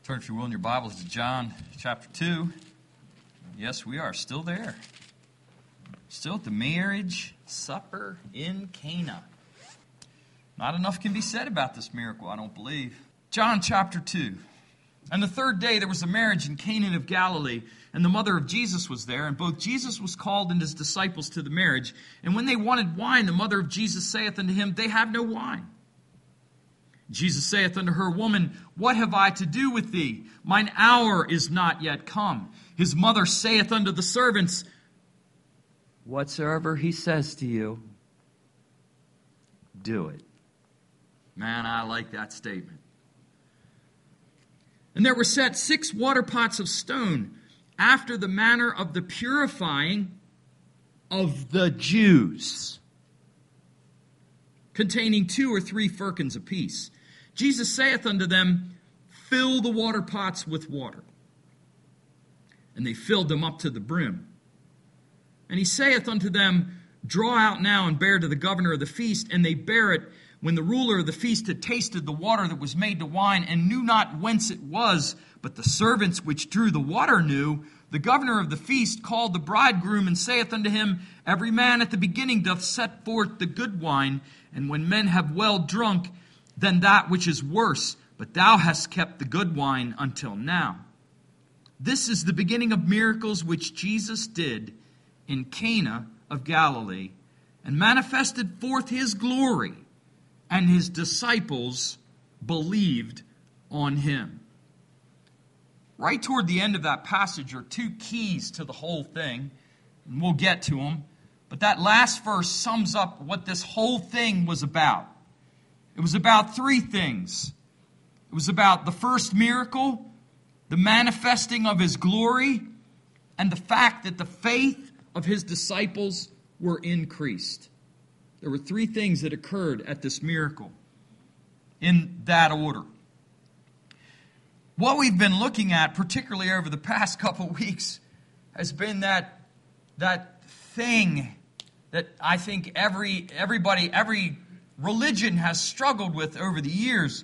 Turn, if you will, in your Bibles to John chapter 2. Yes, we are still there. Still at the marriage supper in Cana. Not enough can be said about this miracle, I don't believe. John chapter 2. On the third day there was a marriage in Cana of Galilee, and the mother of Jesus was there, and both Jesus was called and his disciples to the marriage. And when they wanted wine, the mother of Jesus saith unto him, They have no wine. Jesus saith unto her, Woman, what have I to do with thee? Mine hour is not yet come. His mother saith unto the servants, Whatsoever he says to you, do it. Man, I like that statement. And there were set 6 water pots of stone, after the manner of the purifying of the Jews, containing 2 or 3 firkins apiece. Jesus saith unto them, Fill the water pots with water. And they filled them up to the brim. And he saith unto them, Draw out now and bear to the governor of the feast. And they bare it. When the ruler of the feast had tasted the water that was made to wine, and knew not whence it was, but the servants which drew the water knew, the governor of the feast called the bridegroom, and saith unto him, Every man at the beginning doth set forth the good wine, and when men have well drunk, then that which is worse, but thou hast kept the good wine until now. This is the beginning of miracles which Jesus did in Cana of Galilee, and manifested forth his glory, and his disciples believed on him. Right toward the end of that passage are 2 keys to the whole thing, and we'll get to them. But that last verse sums up what this whole thing was about. It was about 3 things. It was about the first miracle, the manifesting of his glory, and the fact that the faith of his disciples were increased. There were 3 things that occurred at this miracle in that order. What we've been looking at, particularly over the past couple of weeks, has been that thing that I think every religion has struggled with over the years.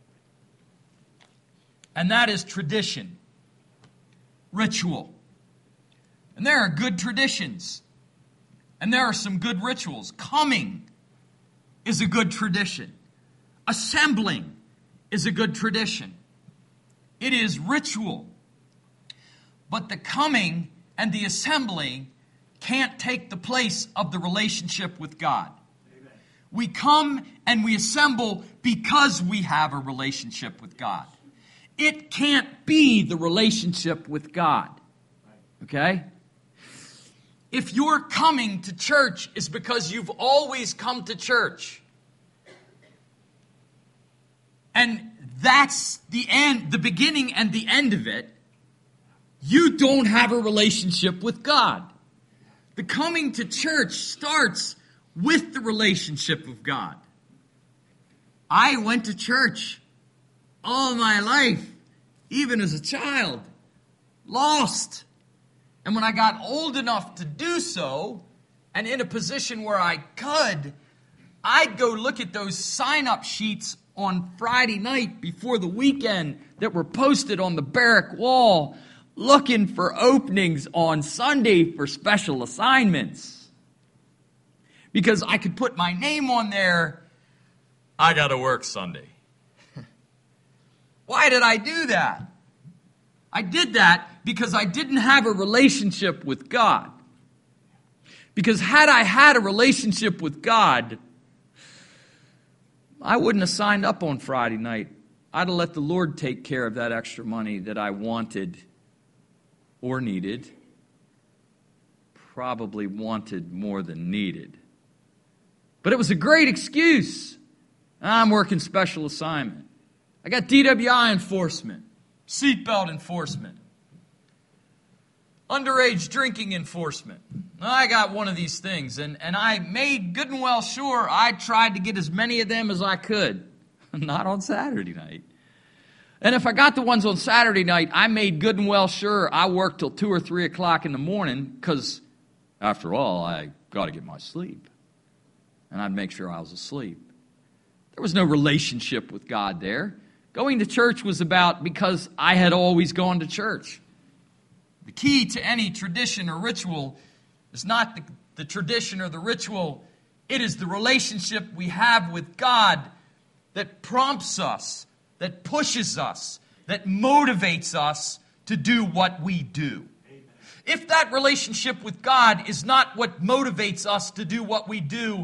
And that is tradition, ritual. And there are good traditions. And there are some good rituals. Coming is a good tradition. Assembling is a good tradition. It is ritual. But the coming and the assembling can't take the place of the relationship with God. Amen. We come and we assemble because we have a relationship with God. It can't be the relationship with God. Okay? If your coming to church is because you've always come to church, and that's the end, the beginning and the end of it, you don't have a relationship with God. The coming to church starts with the relationship of God. I went to church all my life, even as a child, lost. And when I got old enough to do so, and in a position where I could, I'd go look at those sign-up sheets on Friday night before the weekend that were posted on the barrack wall, looking for openings on Sunday for special assignments. Because I could put my name on there, I got to work Sunday. Why did I do that? I did that because I didn't have a relationship with God. Because had I had a relationship with God, I wouldn't have signed up on Friday night. I'd have let the Lord take care of that extra money that I wanted or needed. Probably wanted more than needed. But it was a great excuse. I'm working special assignment. I got DWI enforcement, seatbelt enforcement, underage drinking enforcement. I got one of these things, and I made good and well sure I tried to get as many of them as I could. Not on Saturday night. And if I got the ones on Saturday night, I made good and well sure I worked till 2 or 3 o'clock in the morning, because, after all, I got to get my sleep. And I'd make sure I was asleep. There was no relationship with God there. Going to church was about because I had always gone to church. The key to any tradition or ritual is not the tradition or the ritual. It is the relationship we have with God that prompts us, that pushes us, that motivates us to do what we do. Amen. If that relationship with God is not what motivates us to do what we do,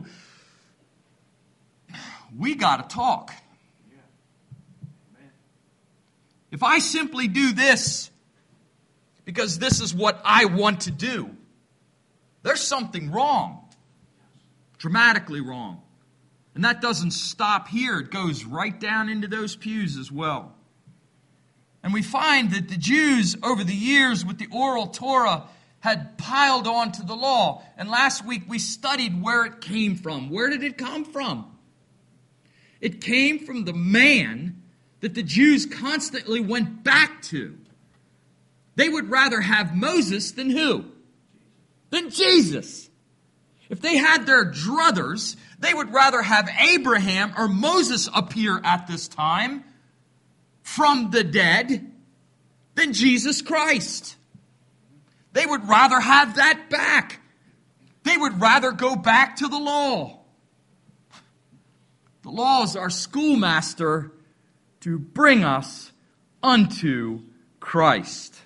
we got to talk. Yeah. Amen. If I simply do this because this is what I want to do, there's something wrong. Dramatically wrong. And that doesn't stop here. It goes right down into those pews as well. And we find that the Jews, over the years with the oral Torah, had piled on to the law. And last week we studied where it came from. Where did it come from? It came from the man that the Jews constantly went back to. They would rather have Moses than who? Than Jesus. If they had their druthers, they would rather have Abraham or Moses appear at this time from the dead than Jesus Christ. They would rather have that back. They would rather go back to the law. The law is our schoolmaster to bring us unto Christ.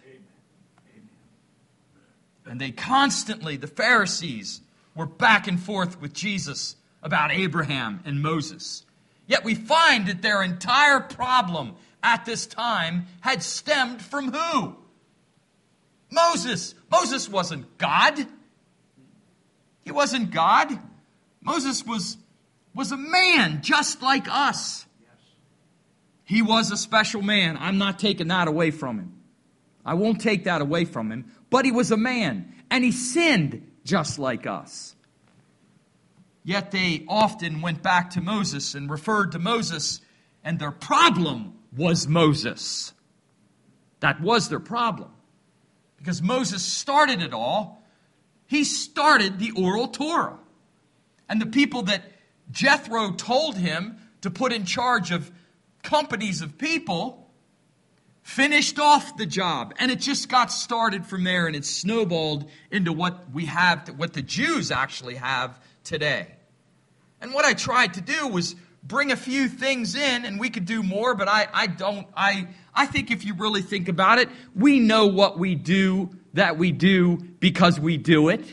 And they constantly, the Pharisees, were back and forth with Jesus about Abraham and Moses. Yet we find that their entire problem at this time had stemmed from who? Moses. Moses wasn't God. He wasn't God. Moses was a man just like us. He was a special man. I'm not taking that away from him. I won't take that away from him. But he was a man, and he sinned just like us. Yet they often went back to Moses and referred to Moses, and their problem was Moses. That was their problem. Because Moses started it all. He started the oral Torah. And the people that Jethro told him to put in charge of companies of people finished off the job, and it just got started from there, and it snowballed into what we have, what the Jews actually have today. And what I tried to do was bring a few things in, and we could do more, but I think if you really think about it, we know what we do, that we do because we do it.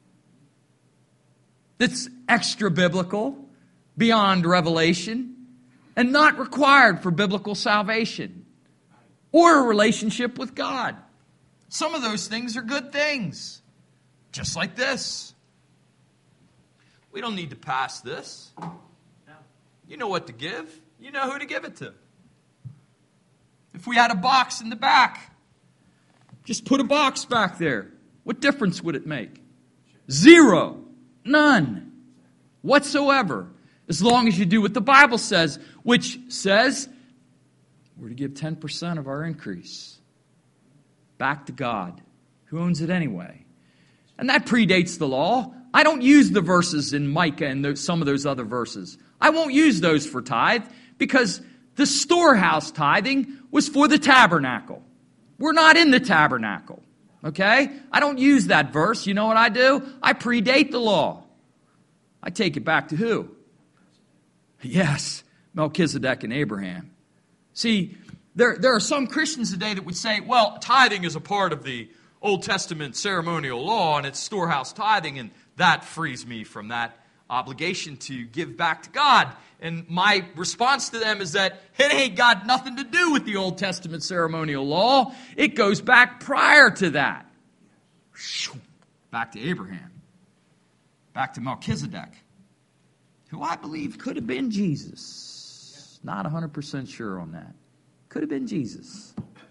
That's extra biblical, beyond revelation, and not required for biblical salvation or a relationship with God. Some of those things are good things. Just like this. We don't need to pass this. You know what to give. You know who to give it to. If we had a box in the back, just put a box back there. What difference would it make? Zero. None. Whatsoever. As long as you do what the Bible says, which says we're to give 10% of our increase back to God, who owns it anyway. And that predates the law. I don't use the verses in Micah and some of those other verses. I won't use those for tithe because the storehouse tithing was for the tabernacle. We're not in the tabernacle. Okay? I don't use that verse. You know what I do? I predate the law. I take it back to who? Yes, Melchizedek and Abraham. See, there are some Christians today that would say, well, tithing is a part of the Old Testament ceremonial law, and it's storehouse tithing, and that frees me from that obligation to give back to God. And my response to them is that it ain't got nothing to do with the Old Testament ceremonial law. It goes back prior to that. Back to Abraham. Back to Melchizedek, who I believe could have been Jesus. Not 100% sure on that. Could have been Jesus.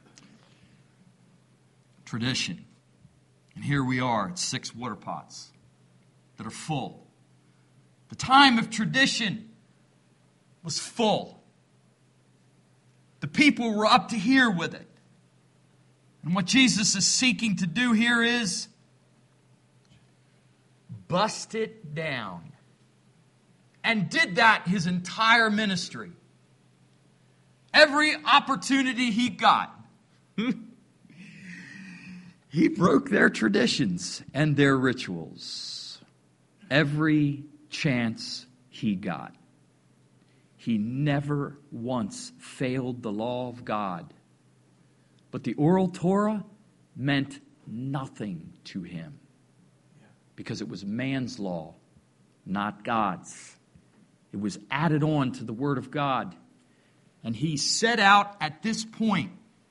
Tradition. And here we are at 6 water pots that are full. The time of tradition was full. The people were up to here with it. And what Jesus is seeking to do here is bust it down. And did that his entire ministry. every opportunity he got, he broke their traditions and their rituals. Every chance he got. He never once failed the law of God. But the oral Torah meant nothing to him because it was man's law, not God's. It was added on to the Word of God. And he set out at this point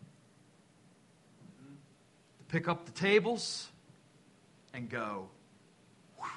to pick up the tables and go, whew,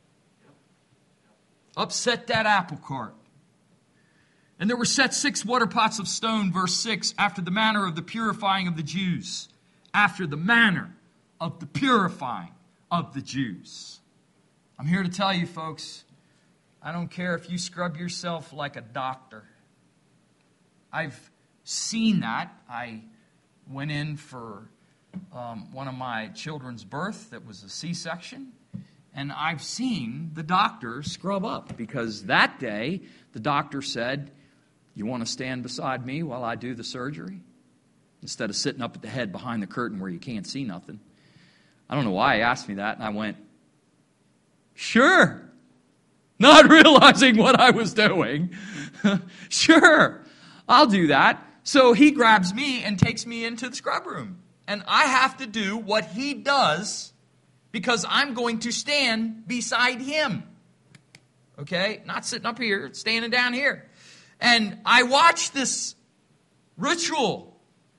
upset that apple cart. And there were set 6 water pots of stone, verse 6, after the manner of the purifying of the Jews. After the manner of the purifying of the Jews. I'm here to tell you, folks, I don't care if you scrub yourself like a doctor. I've seen that. I went in for one of my children's birth that was a C-section. And I've seen the doctor scrub up because that day the doctor said, "You want to stand beside me while I do the surgery?" Instead of sitting up at the head behind the curtain where you can't see nothing. I don't know why he asked me that, and I went, "Sure." Not realizing what I was doing. Sure, I'll do that. So he grabs me and takes me into the scrub room. And I have to do what he does because I'm going to stand beside him. Okay? Not sitting up here, standing down here. And I watch this ritual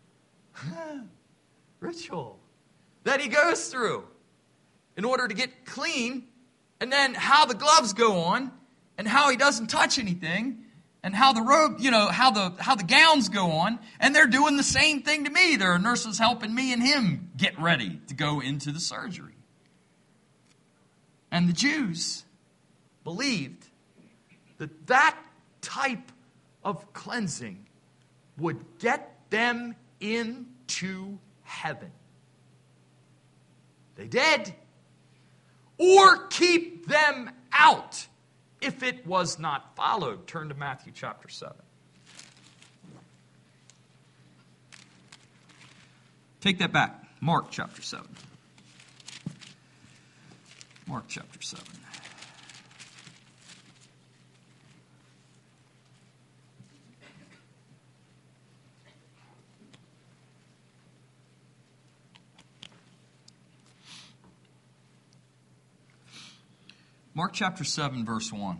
that he goes through in order to get clean, and then how the gloves go on, and how he doesn't touch anything, and how the robe, how the gowns go on, and they're doing the same thing to me. There are nurses helping me and him get ready to go into the surgery. And the Jews believed that that type of cleansing would get them into heaven. They did. Or keep them out if it was not followed. Turn to Matthew chapter 7. Take that back. Mark chapter 7. Mark chapter 7. Mark chapter 7, verse 1.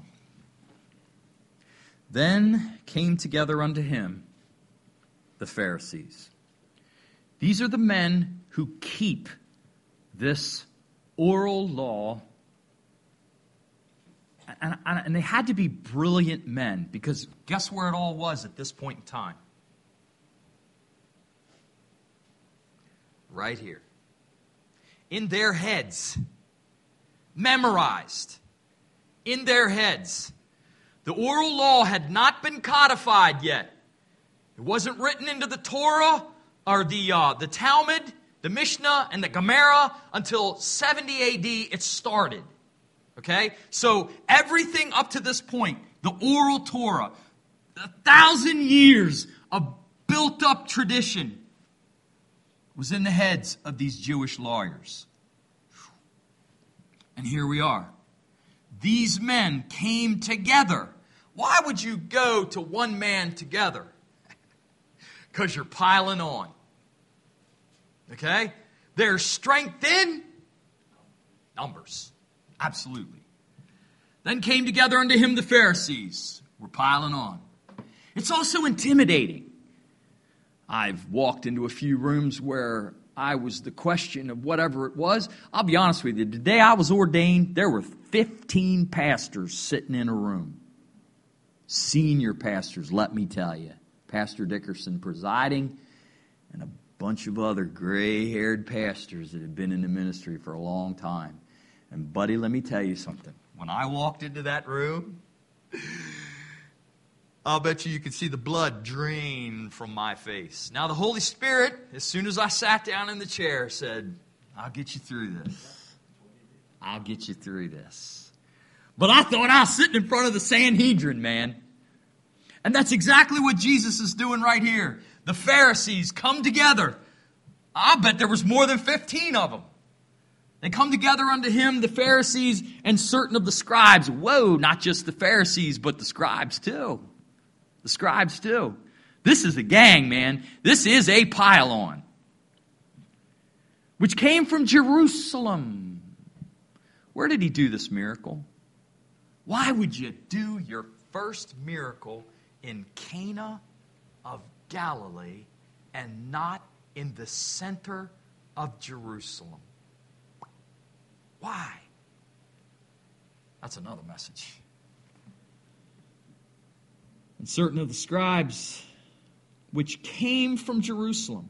Then came together unto him the Pharisees. These are the men who keep this oral law. And they had to be brilliant men, because guess where it all was at this point in time? Right here. In their heads. Memorized. In their heads. The oral law had not been codified yet. It wasn't written into the Torah or the Talmud, the Mishnah, and the Gemara until 70 A.D. it started. Okay? So everything up to this point, the oral Torah, 1,000 years of built-up tradition was in the heads of these Jewish lawyers. And here we are. These men came together. Why would you go to one man together? Because you're piling on. Okay? There's strength in numbers. Absolutely. Then came together unto him the Pharisees. We're piling on. It's also intimidating. I've walked into a few rooms where I was the question of whatever it was. I'll be honest with you. The day I was ordained, there were 15 pastors sitting in a room. Senior pastors, let me tell you. Pastor Dickerson presiding, and a bunch of other gray-haired pastors that had been in the ministry for a long time. And buddy, let me tell you something. When I walked into that room, I'll bet you could see the blood drain from my face. Now the Holy Spirit, as soon as I sat down in the chair, said, "I'll get you through this. I'll get you through this." But I thought I was sitting in front of the Sanhedrin, man. And that's exactly what Jesus is doing right here. The Pharisees come together. I bet there was more than 15 of them. They come together unto him, the Pharisees and certain of the scribes. Whoa, not just the Pharisees, but the scribes too. The scribes too. This is a gang, man. This is a pile-on. Which came from Jerusalem. Where did he do this miracle? Why would you do your first miracle in Cana of Galilee and not in the center of Jerusalem? Why? That's another message. And certain of the scribes which came from Jerusalem.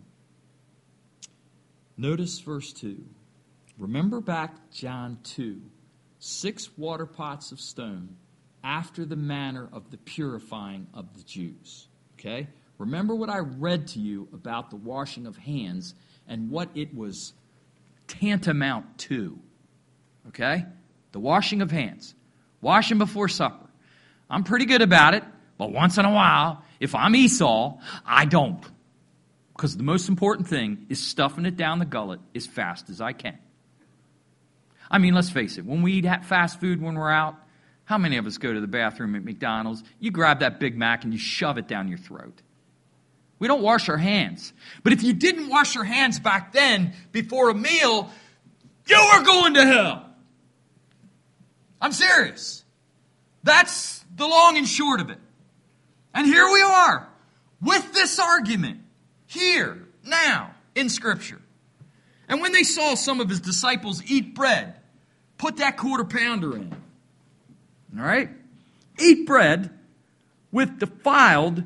Notice verse 2. Remember back John 2. 6 water pots of stone after the manner of the purifying of the Jews. Okay? Remember what I read to you about the washing of hands and what it was tantamount to. Okay? The washing of hands. Washing before supper. I'm pretty good about it, but once in a while, if I'm Esau, I don't. Because the most important thing is stuffing it down the gullet as fast as I can. I mean, let's face it. When we eat fast food when we're out, how many of us go to the bathroom at McDonald's? You grab that Big Mac and you shove it down your throat. We don't wash our hands. But if you didn't wash your hands back then, before a meal, you were going to hell. I'm serious. That's the long and short of it. And here we are with this argument here, now, in Scripture. And when they saw some of his disciples eat bread, put that quarter pounder in. All right? Eat bread with defiled,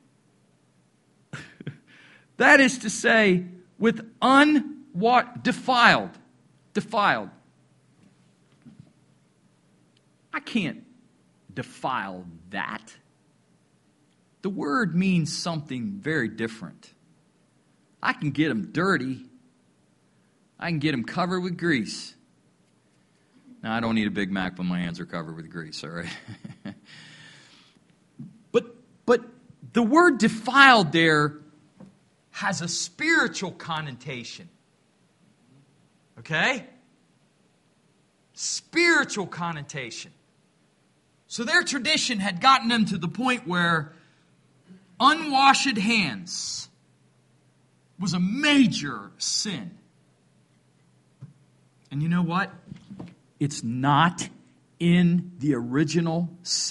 that is to say, with defiled. Defiled. I can't defile that. The word means something very different. I can get them dirty. I can get them covered with grease. Now, I don't need a Big Mac when my hands are covered with grease, all right? But the word defiled there has a spiritual connotation. Okay? Spiritual connotation. So their tradition had gotten them to the point where unwashed hands was a major sin. And you know what? It's not in the original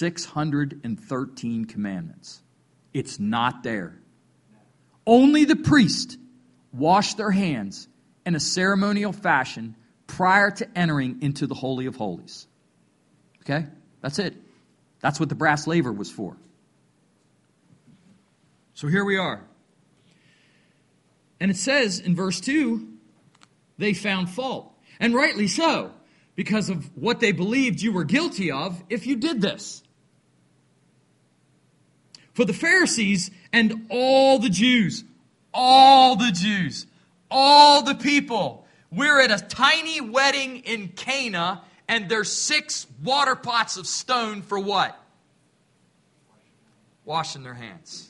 613 commandments. It's not there. Only the priest washed their hands in a ceremonial fashion prior to entering into the Holy of Holies. Okay? That's it. That's what the brass laver was for. So here we are. And it says in verse 2, they found fault. And rightly so, because of what they believed you were guilty of if you did this. For the Pharisees and all the Jews, all the people, we're at a tiny wedding in Cana, and there's 6 water pots of stone for what? Washing their hands.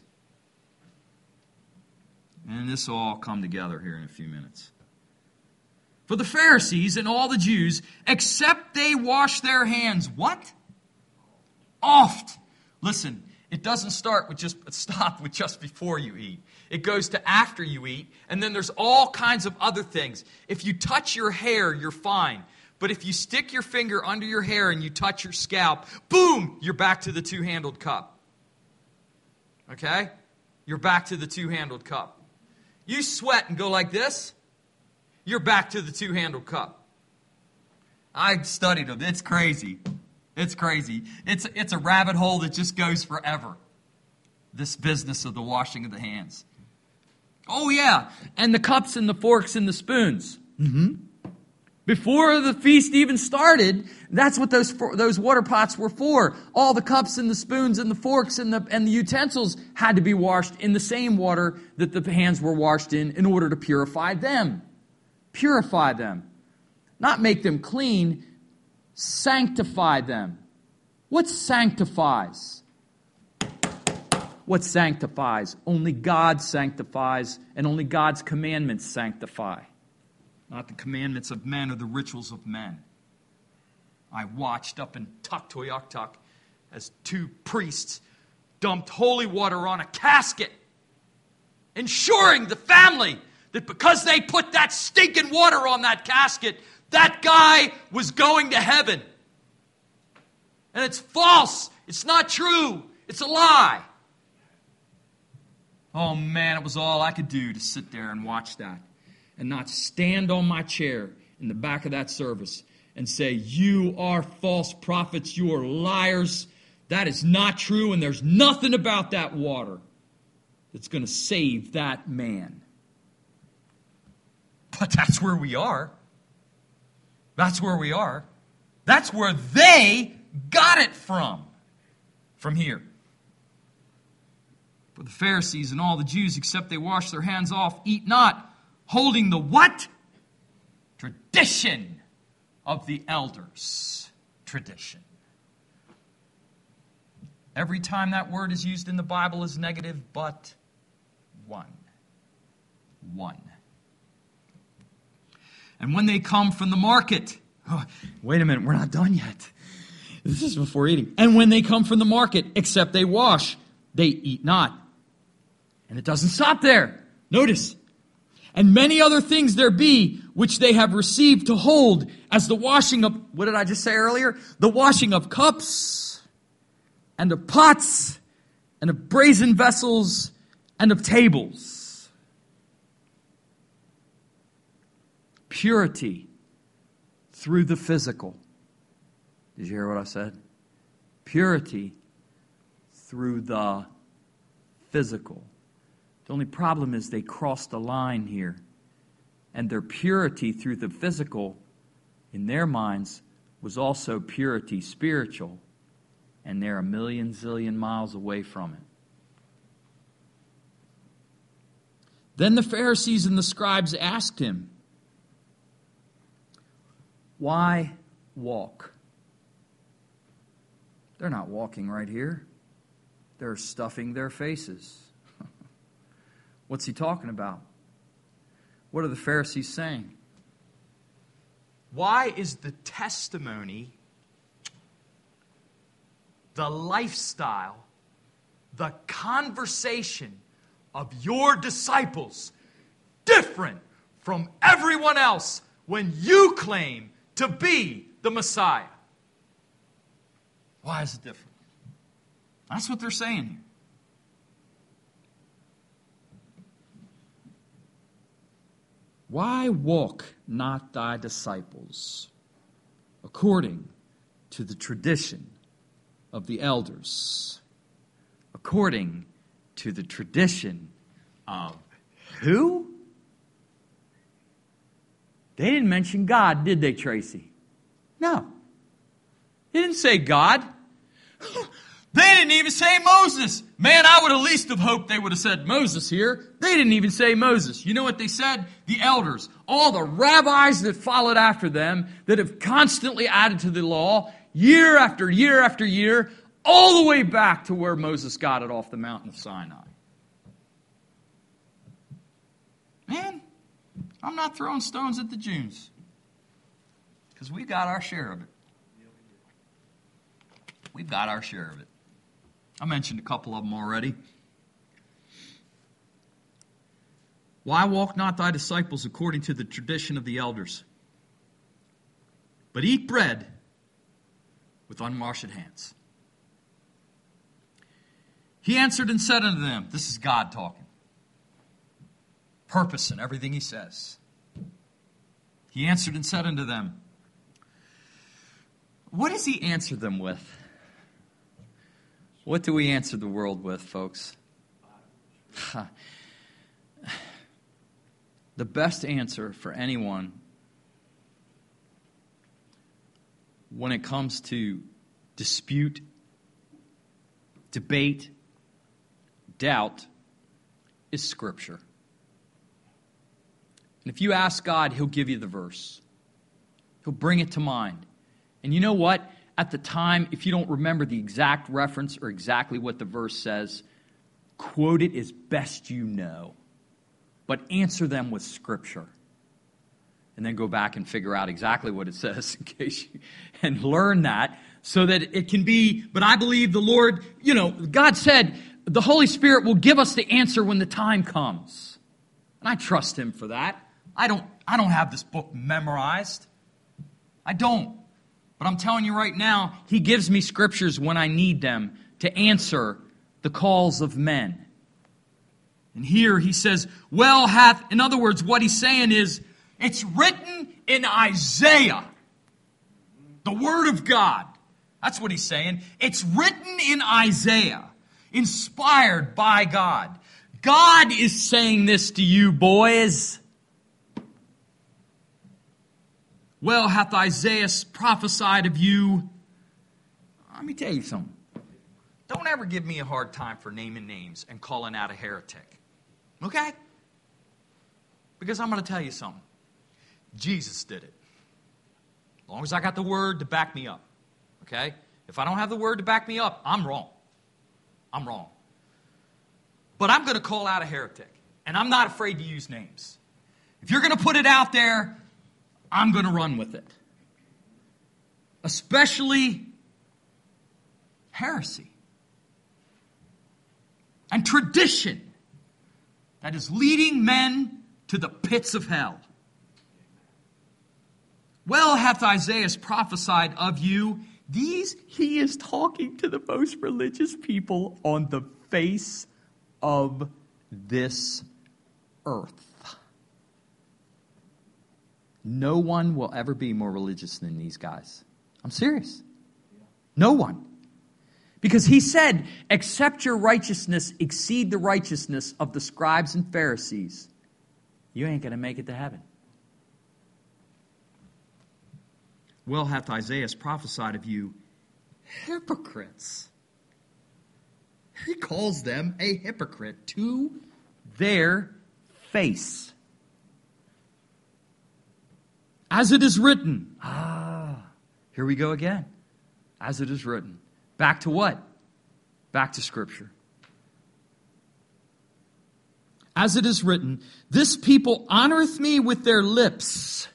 And this will all come together here in a few minutes. For the Pharisees and all the Jews, except they wash their hands, what? Oft. Listen, it doesn't stop with just before you eat. It goes to after you eat, and then there's all kinds of other things. If you touch your hair, you're fine. But if you stick your finger under your hair and you touch your scalp, boom, you're back to the 2-handled cup. Okay? You're back to the 2-handled cup. You sweat and go like this, you're back to the 2-handled cup. I studied them. It's crazy. It's crazy. It's a rabbit hole that just goes forever. This business of the washing of the hands. Oh, yeah. And the cups and the forks and the spoons. Mm-hmm. Before the feast even started, that's what those water pots were for. All the cups and the spoons and the forks and the utensils had to be washed in the same water that the hands were washed in order to purify them. Purify them. Not make them clean, sanctify them. What sanctifies? what sanctifies. Only God sanctifies, and only God's commandments sanctify. Not the commandments of men or the rituals of men. I watched up in Tuktoyaktuk as two priests dumped holy water on a casket, ensuring the family that because they put that stinking water on that casket, that guy was going to heaven. And it's false. It's not true. It's a lie. Oh man, it was all I could do to sit there and watch that and not stand on my chair in the back of that service and say, you are false prophets, you are liars. That is not true, and there's nothing about that water that's going to save that man. But that's where we are. That's where we are. That's where they got it from here. For the Pharisees and all the Jews, except they wash their hands off, eat not, holding the what? Tradition of the elders. Tradition. Every time that word is used in the Bible is negative, but one. One. And when they come from the market, wait a minute, we're not done yet. This is before eating. And when they come from the market, except they wash, they eat not. And it doesn't stop there. Notice. And many other things there be, which they have received to hold, as the washing of, what did I just say earlier? The washing of cups, and of pots, and of brazen vessels, and of tables. Purity through the physical. Did you hear what I said? Purity through the physical. The only problem is they crossed a line here. And their purity through the physical, in their minds, was also purity spiritual. And they're a million zillion miles away from it. Then the Pharisees and the scribes asked him, why walk? They're not walking right here. They're stuffing their faces. What's he talking about? What are the Pharisees saying? Why is the testimony, the lifestyle, the conversation of your disciples different from everyone else when you claim to be the Messiah? Why is it different? That's what they're saying here. Why walk not thy disciples according to the tradition of the elders? According to the tradition of who? They didn't mention God, did they, Tracy? No. They didn't say God. They didn't even say Moses. Man, I would at least have hoped they would have said Moses here. They didn't even say Moses. You know what they said? The elders. All the rabbis that followed after them, that have constantly added to the law, year after year after year, all the way back to where Moses got it off the mountain of Sinai. Man, I'm not throwing stones at the Jews, because we got our share of it. We've got our share of it. I mentioned a couple of them already. Why walk not thy disciples according to the tradition of the elders, but eat bread with unwashed hands? He answered and said unto them, this is God talking, purpose in everything he says. He answered and said unto them, what does he answer them with? What do we answer the world with, folks? The best answer for anyone when it comes to dispute, debate, doubt is Scripture. And if you ask God, He'll give you the verse. He'll bring it to mind. And you know what? At the time, if you don't remember the exact reference or exactly what the verse says, quote it as best you know, but answer them with Scripture. And then go back and figure out exactly what it says in case you, and learn that so that it can be, but I believe the Lord, God said the Holy Spirit will give us the answer when the time comes. And I trust Him for that. I don't have this book memorized. I don't. But I'm telling you right now, He gives me scriptures when I need them to answer the calls of men. And here He says, in other words, what He's saying is, it's written in Isaiah, the Word of God. That's what He's saying. It's written in Isaiah, inspired by God. God is saying this to you, boys. Well hath Isaiah prophesied of you. Let me tell you something. Don't ever give me a hard time for naming names and calling out a heretic. Okay? Because I'm going to tell you something. Jesus did it. As long as I got the Word to back me up. Okay? If I don't have the Word to back me up, I'm wrong. I'm wrong. But I'm going to call out a heretic. And I'm not afraid to use names. If you're going to put it out there, I'm going to run with it. Especially heresy. And tradition that is leading men to the pits of hell. Well hath Isaiah prophesied of you. He is talking to the most religious people on the face of this earth. No one will ever be more religious than these guys. I'm serious. No one. Because He said, except your righteousness exceed the righteousness of the scribes and Pharisees, you ain't going to make it to heaven. Well hath Isaiah prophesied of you, hypocrites. He calls them a hypocrite to their face. As it is written. Here we go again. As it is written. Back to what? Back to Scripture. As it is written, this people honoreth me with their lips,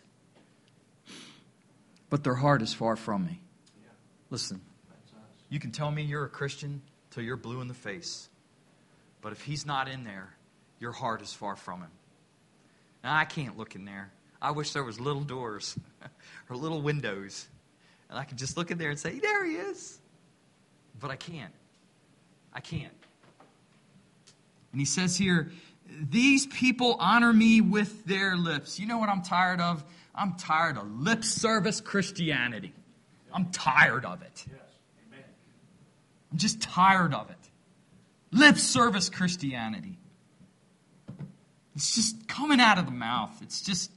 but their heart is far from me. Listen, you can tell me you're a Christian till you're blue in the face. But if He's not in there, your heart is far from Him. Now, I can't look in there. I wish there was little doors or little windows. And I could just look in there and say, there He is. But I can't. I can't. And He says here, these people honor me with their lips. You know what I'm tired of? I'm tired of lip service Christianity. I'm tired of it. I'm just tired of it. Lip service Christianity. It's just coming out of the mouth. It's just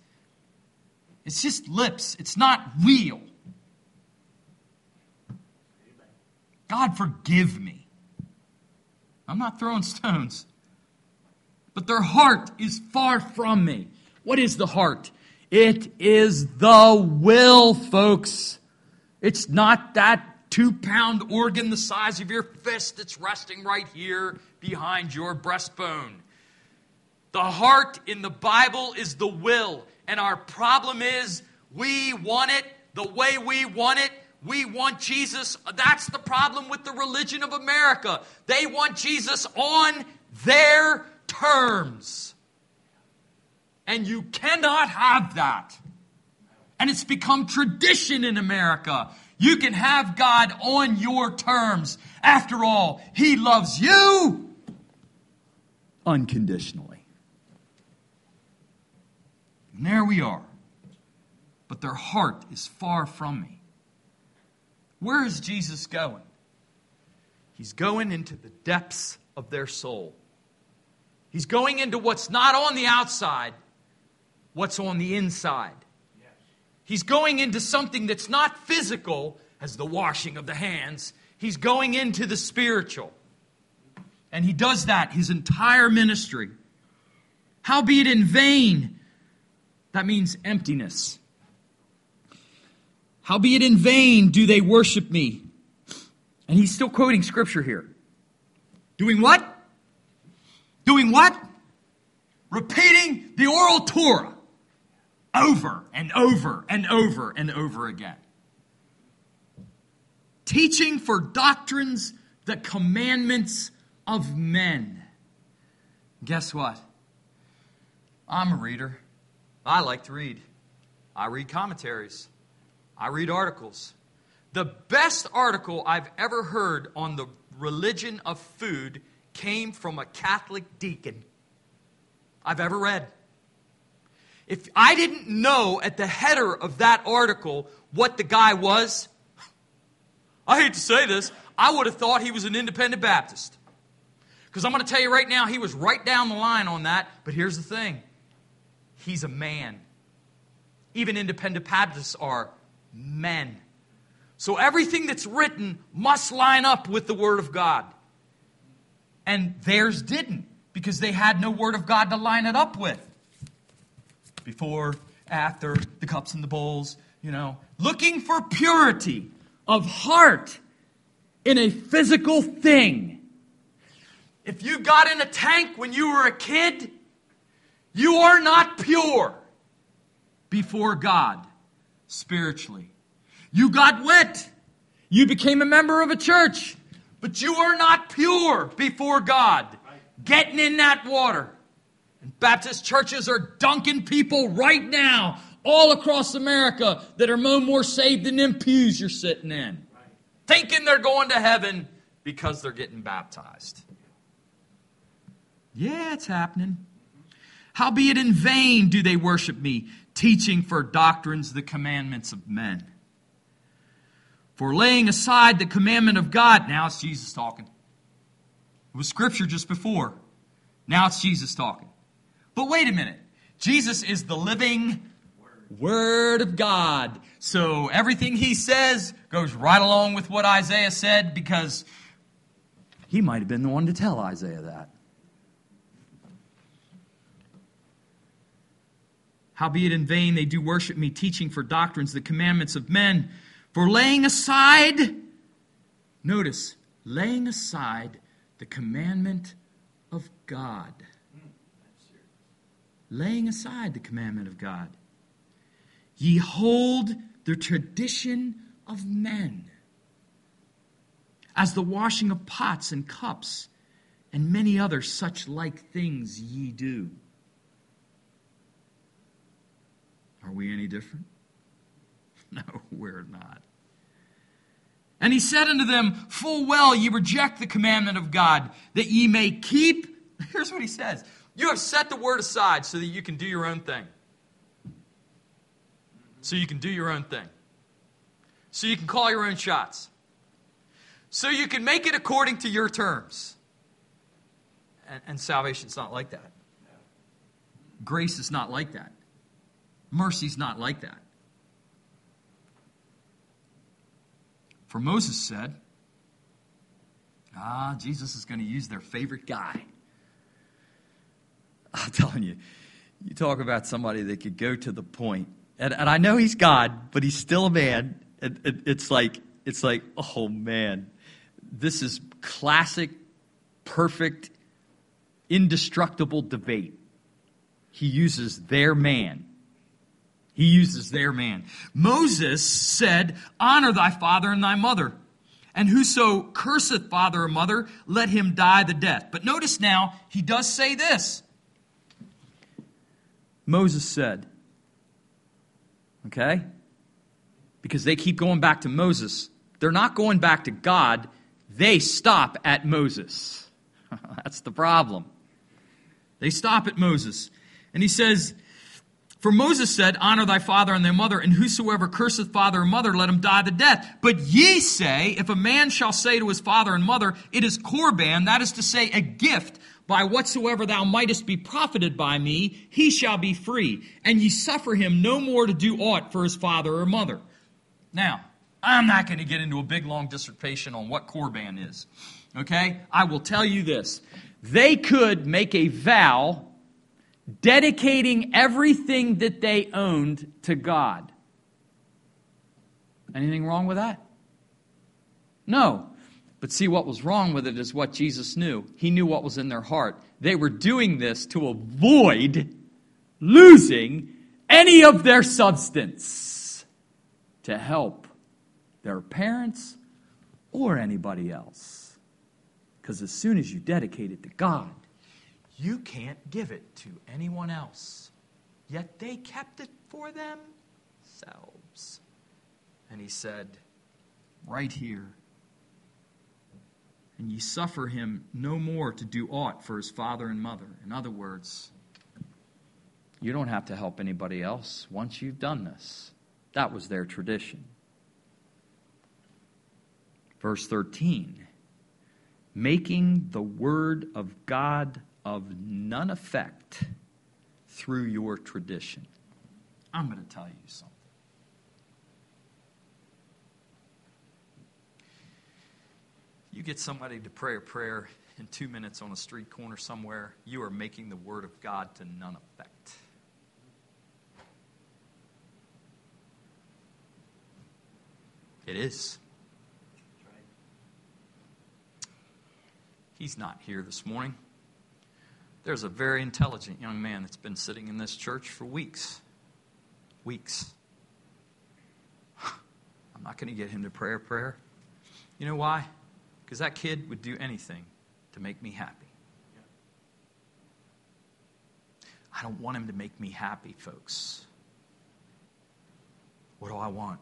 lips. It's not real. God forgive me. I'm not throwing stones. But their heart is far from me. What is the heart? It is the will, folks. It's not that 2-pound organ the size of your fist that's resting right here behind your breastbone. The heart in the Bible is the will. And our problem is we want it the way we want it. We want Jesus. That's the problem with the religion of America. They want Jesus on their terms. And you cannot have that. And it's become tradition in America. You can have God on your terms. After all, He loves you unconditionally. And there we are. But their heart is far from me. Where is Jesus going? He's going into the depths of their soul. He's going into what's not on the outside, what's on the inside. He's going into something that's not physical, as the washing of the hands. He's going into the spiritual. And He does that His entire ministry. Howbeit in vain, that means emptiness. Howbeit in vain do they worship me. And He's still quoting Scripture here. Doing what? Doing what? Repeating the oral Torah over and over and over and over again. Teaching for doctrines the commandments of men. Guess what? I'm a reader. I like to read. I read commentaries. I read articles. The best article I've ever heard on the religion of food came from a Catholic deacon I've ever read. If I didn't know at the header of that article what the guy was, I hate to say this, I would have thought he was an independent Baptist. Because I'm going to tell you right now, he was right down the line on that. But here's the thing. He's a man. Even independent Baptists are men. So everything that's written must line up with the Word of God. And theirs didn't, because they had no Word of God to line it up with. Before, after, the cups and the bowls, looking for purity of heart in a physical thing. If you got in a tank when you were a kid, you are not pure before God spiritually. You got wet. You became a member of a church, but you are not pure before God. Getting in that water. And Baptist churches are dunking people right now all across America that are no more saved than them pews you're sitting in. Thinking they're going to heaven because they're getting baptized. Yeah, it's happening. Howbeit in vain do they worship me, teaching for doctrines the commandments of men. For laying aside the commandment of God, now it's Jesus talking. It was Scripture just before. Now it's Jesus talking. But wait a minute. Jesus is the living Word of God. So everything he says goes right along with what Isaiah said, because he might have been the one to tell Isaiah that. Howbeit in vain they do worship me, teaching for doctrines the commandments of men. For laying aside, notice, laying aside the commandment of God. Laying aside the commandment of God. Ye hold the tradition of men, as the washing of pots and cups, and many other such like things ye do. Are we any different? No, we're not. And he said unto them, full well ye reject the commandment of God, that ye may keep. Here's what he says. You have set the word aside so that you can do your own thing. So you can do your own thing. So you can call your own shots. So you can make it according to your terms. And salvation's not like that. Grace is not like that. Mercy's not like that. For Moses said, Jesus is going to use their favorite guy. I'm telling you, you talk about somebody that could go to the point. And I know he's God, but he's still a man. It's like, oh man, this is classic, perfect, indestructible debate. He uses their man. He uses their man. Moses said, honor thy father and thy mother. And whoso curseth father or mother, let him die the death. But notice now, he does say this. Moses said, okay? Because they keep going back to Moses. They're not going back to God. They stop at Moses. That's the problem. They stop at Moses. And he says, for Moses said, honor thy father and thy mother, and whosoever curseth father or mother, let him die the death. But ye say, if a man shall say to his father and mother, it is Corban, that is to say, a gift, by whatsoever thou mightest be profited by me, he shall be free. And ye suffer him no more to do aught for his father or mother. Now, I'm not going to get into a big, long dissertation on what Corban is. Okay? I will tell you this. They could make a vow dedicating everything that they owned to God. Anything wrong with that? No. But see, what was wrong with it is what Jesus knew. He knew what was in their heart. they were doing this to avoid losing any of their substance to help their parents or anybody else. Because as soon as you dedicate it to God, you can't give it to anyone else. Yet they kept it for themselves. And he said, right here, and ye suffer him no more to do aught for his father and mother. In other words, you don't have to help anybody else once you've done this. That was their tradition. Verse 13, making the word of God of none effect through your tradition. I'm going to tell you something. You get somebody to pray a prayer in 2 minutes on a street corner somewhere, you are making the word of God to none effect. It is. He's not here this morning. There's a very intelligent young man that's been sitting in this church for weeks. Weeks. I'm not going to get him to pray a prayer. You know why? Because that kid would do anything to make me happy. I don't want him to make me happy, folks. What do I want?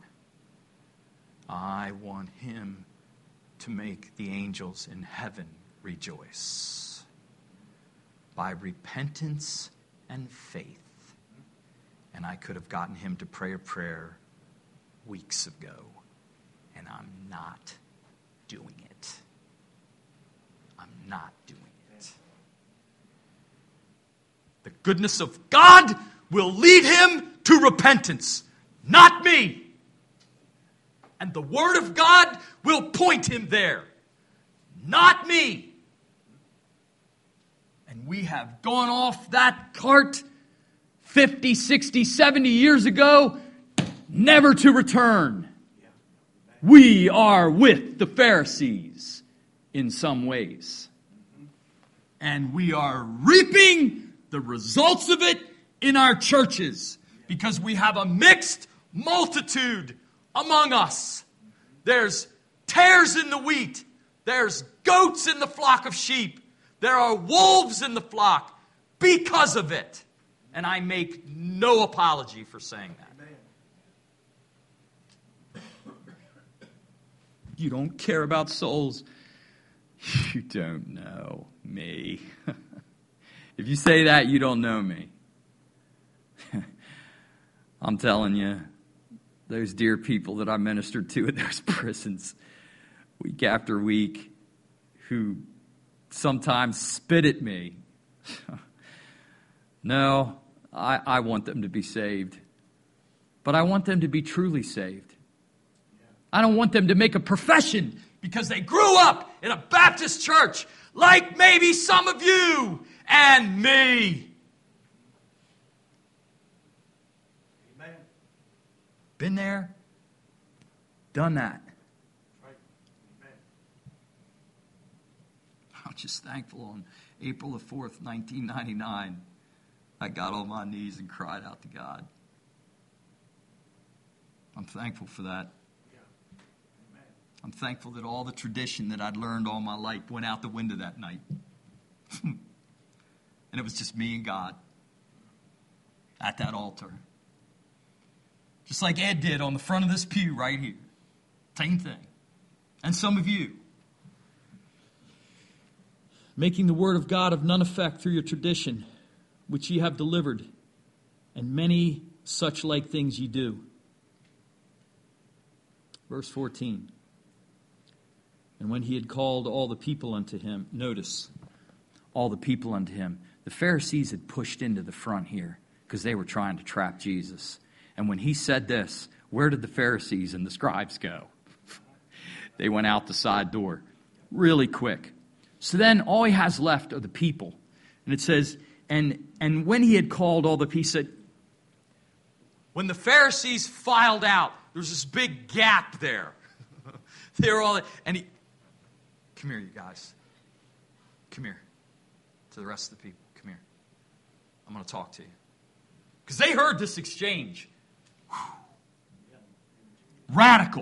I want him to make the angels in heaven rejoice by repentance and faith. And I could have gotten him to pray a prayer weeks ago, and I'm not doing it. I'm not doing it. The goodness of God will lead him to repentance, not me. And the Word of God will point him there, not me. And we have gone off that cart 50, 60, 70 years ago, never to return. We are with the Pharisees in some ways. And we are reaping the results of it in our churches because we have a mixed multitude among us. There's tares in the wheat. There's goats in the flock of sheep. There are wolves in the flock because of it. And I make no apology for saying that. You don't care about souls. You don't know me. If you say that, you don't know me. I'm telling you, those dear people that I ministered to at those prisons week after week who sometimes spit at me. No, I want them to be saved. But I want them to be truly saved. I don't want them to make a profession because they grew up in a Baptist church like maybe some of you and me. Amen. Been there, done that. Right. Amen. I'm just thankful on April the 4th, 1999, I got on my knees and cried out to God. I'm thankful for that. I'm thankful that all the tradition that I'd learned all my life went out the window that night. And it was just me and God at that altar. Just like Ed did on the front of this pew right here. Same thing. And some of you. Making the word of God of none effect through your tradition, which ye have delivered, and many such like things ye do. Verse 14. And when he had called all the people unto him, notice, all the people unto him. The Pharisees had pushed into the front here because they were trying to trap Jesus. And when he said this, where did the Pharisees and the scribes go? They went out the side door really quick. So then all he has left are the people. And it says, and when he had called all the people, he said, when the Pharisees filed out, there was this big gap there. They were all, and he, come here, you guys. Come here. to the rest of the people. Come here. I'm going to talk to you. Because they heard this exchange. Radical.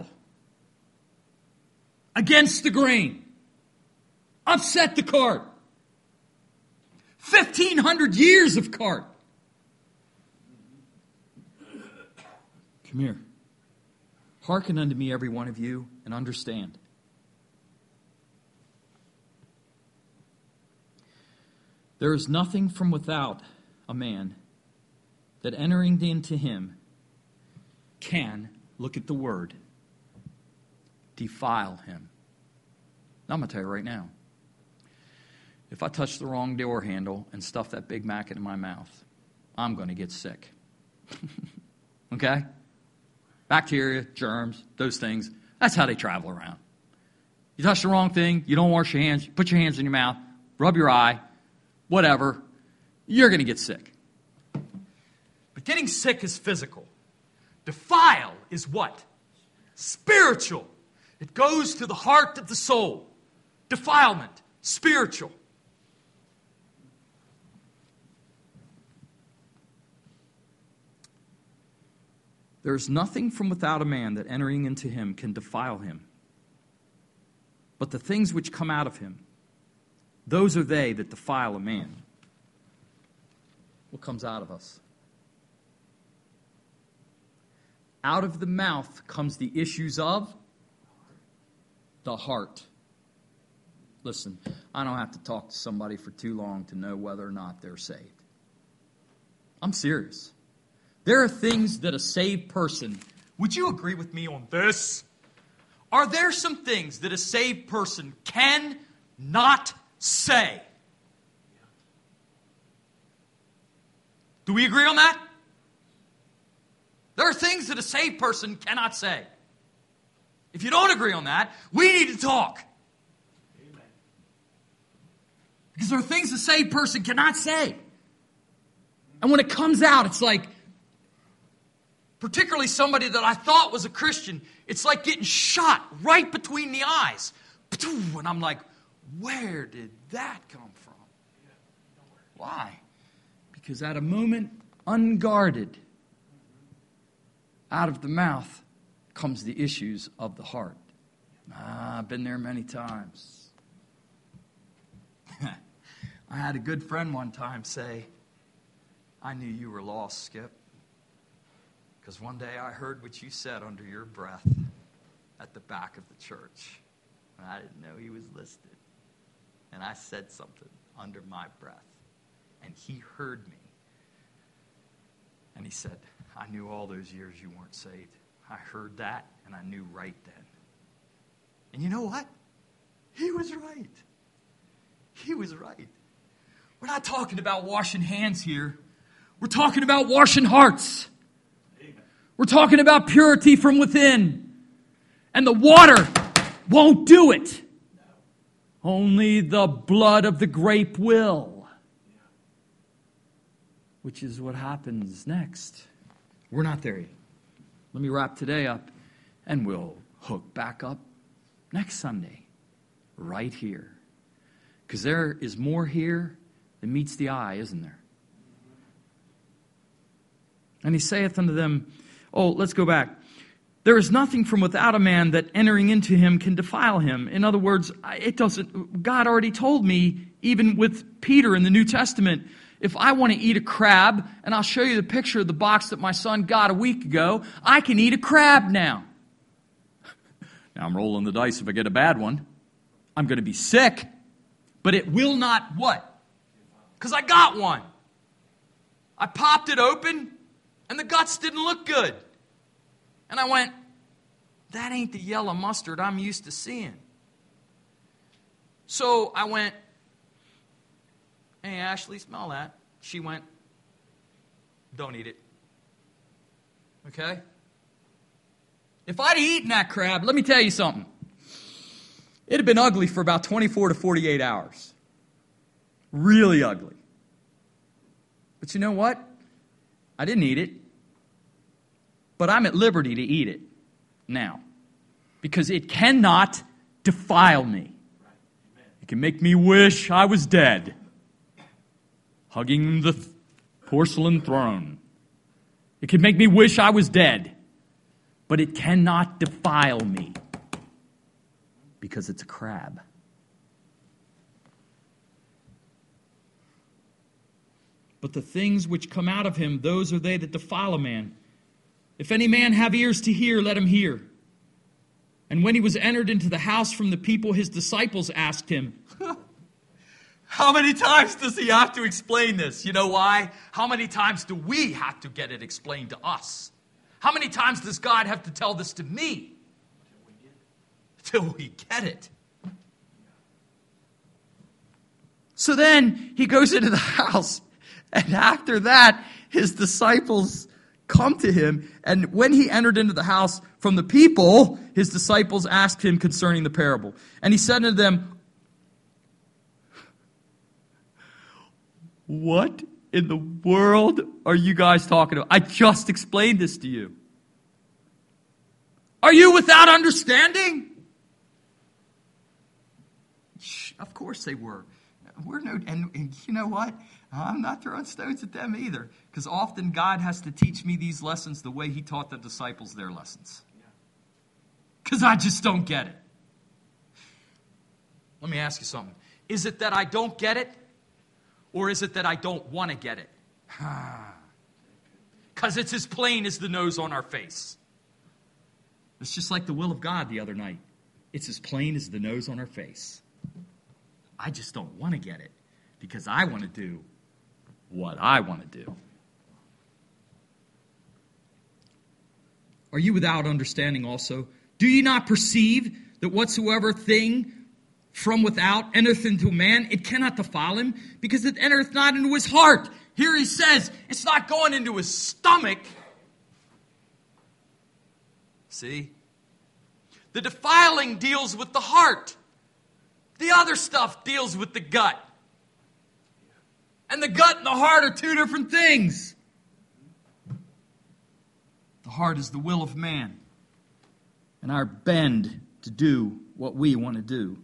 Against the grain. Upset the cart. 1,500 years of cart. Come here. Hearken unto me, every one of you, and understand. There is nothing from without a man that entering into him can, look at the word, defile him. Now, I'm going to tell you right now, if I touch the wrong door handle and stuff that Big Mac into my mouth, I'm going to get sick. Okay? Bacteria, germs, those things, that's how they travel around. You touch the wrong thing, you don't wash your hands, you put your hands in your mouth, rub your eye, whatever, you're going to get sick. But getting sick is physical. Defile is what? Spiritual. It goes to the heart of the soul. Defilement, spiritual. There is nothing from without a man that entering into him can defile him. But the things which come out of him, those are they that defile a man. What comes out of us? Out of the mouth comes the issues of the heart. Listen, I don't have to talk to somebody for too long to know whether or not they're saved. I'm serious. There are things that a saved person, would you agree with me on this? Are there some things that a saved person cannot say? Do we agree on that? There are things that a saved person cannot say. If you don't agree on that, we need to talk. Amen. Because there are things a saved person cannot say. And when it comes out, it's like, particularly somebody that I thought was a Christian, it's like getting shot right between the eyes. And I'm like, where did that come from? Why? Because at a moment, unguarded, out of the mouth comes the issues of the heart. I've been there many times. I had a good friend one time say, I knew you were lost, Skip. Because one day I heard what you said under your breath at the back of the church. And I didn't know he was listening. And I said something under my breath. And he heard me. And he said, I knew all those years you weren't saved. I heard that, and I knew right then. And you know what? He was right. He was right. We're not talking about washing hands here. We're talking about washing hearts. We're talking about purity from within. And the water won't do it. Only the blood of the grape will. Which is what happens next. We're not there yet. Let me wrap today up, and we'll hook back up next Sunday, right here. Because there is more here than meets the eye, isn't there? And he saith unto them, let's go back. There is nothing from without a man that entering into him can defile him. In other words, God already told me, even with Peter in the New Testament, if I want to eat a crab, and I'll show you the picture of the box that my son got a week ago, I can eat a crab now. Now I'm rolling the dice if I get a bad one. I'm going to be sick, but it will not what? Because I got one. I popped it open, and the guts didn't look good. And I went, that ain't the yellow mustard I'm used to seeing. So I went, hey, Ashley, smell that. She went, don't eat it. Okay? If I'd eaten that crab, let me tell you something. It'd have been ugly for about 24 to 48 hours. Really ugly. But you know what? I didn't eat it. But I'm at liberty to eat it now. Because it cannot defile me. It can make me wish I was dead. hugging the porcelain throne. It can make me wish I was dead, but it cannot defile me because it's a crab. But the things which come out of him, those are they that defile a man. If any man have ears to hear, let him hear. And when he was entered into the house from the people, his disciples asked him, How many times does he have to explain this? You know why? How many times do we have to get it explained to us? How many times does God have to tell this to me? Till we get it. So then he goes into the house. And after that, his disciples come to him. And when he entered into the house from the people, his disciples asked him concerning the parable. And he said to them, What in the world are you guys talking about? I just explained this to you. Are you without understanding? Of course they were. And you know what? I'm not throwing stones at them either, because often God has to teach me these lessons the way he taught the disciples their lessons. Because I just don't get it. Let me ask you something. Is it that I don't get it? Or is it that I don't want to get it? Because it's as plain as the nose on our face. It's just like the will of God the other night. It's as plain as the nose on our face. I just don't want to get it because I want to do what I want to do. Are you without understanding also? Do ye not perceive that whatsoever thing from without entereth into a man, it cannot defile him, because it entereth not into his heart? Here he says, it's not going into his stomach. See? The defiling deals with the heart. The other stuff deals with the gut. And the gut and the heart are two different things. The heart is the will of man, and our bend to do what we want to do.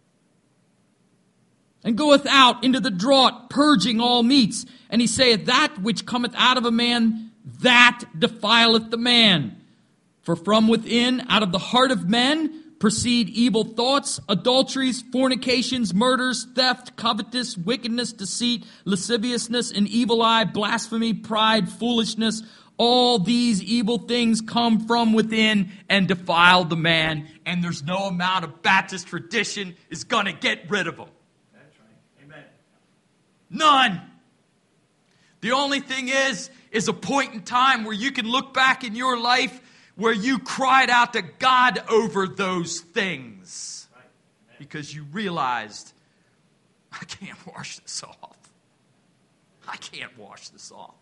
And goeth out into the draught, purging all meats. And he saith, that which cometh out of a man, that defileth the man. For from within, out of the heart of men, proceed evil thoughts, adulteries, fornications, murders, theft, covetous, wickedness, deceit, lasciviousness, an evil eye, blasphemy, pride, foolishness. All these evil things come from within and defile the man. And there's no amount of Baptist tradition is going to get rid of them. That's right. Amen. None. The only thing is a point in time where you can look back in your life where you cried out to God over those things. Right. Because you realized, I can't wash this off. I can't wash this off.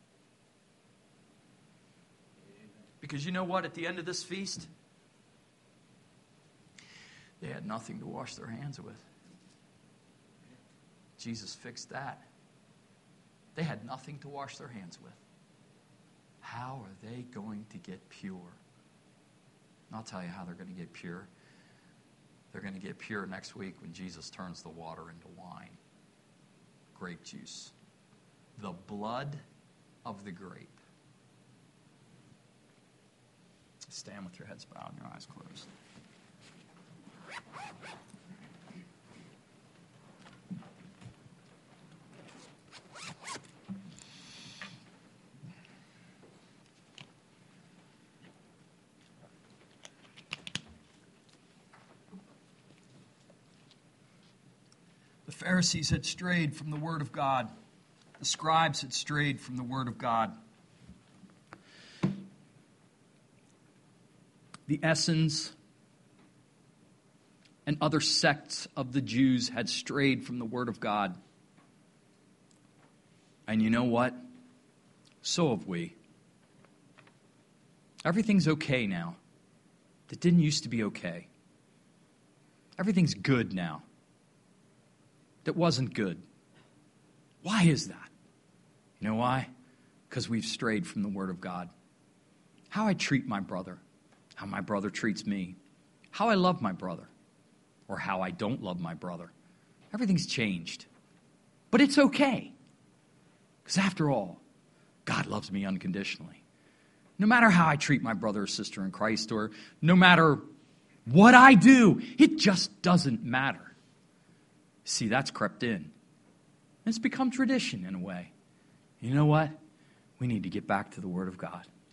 Because you know what? At the end of this feast, they had nothing to wash their hands with. Jesus fixed that. They had nothing to wash their hands with. How are they going to get pure? And I'll tell you how they're going to get pure. They're going to get pure next week when Jesus turns the water into wine. Grape juice. The blood of the grape. Stand with your heads bowed and your eyes closed. The Pharisees had strayed from the Word of God. The scribes had strayed from the Word of God. The Essenes and other sects of the Jews had strayed from the Word of God. And you know what? So have we. Everything's okay now. That didn't used to be okay. Everything's good now. That wasn't good. Why is that? You know why? Because we've strayed from the Word of God. How I treat my brother. How my brother treats me. How I love my brother. Or how I don't love my brother. Everything's changed. But it's okay. Because after all, God loves me unconditionally. No matter how I treat my brother or sister in Christ, or no matter what I do, it just doesn't matter. See, that's crept in. It's become tradition in a way. You know what? We need to get back to the Word of God.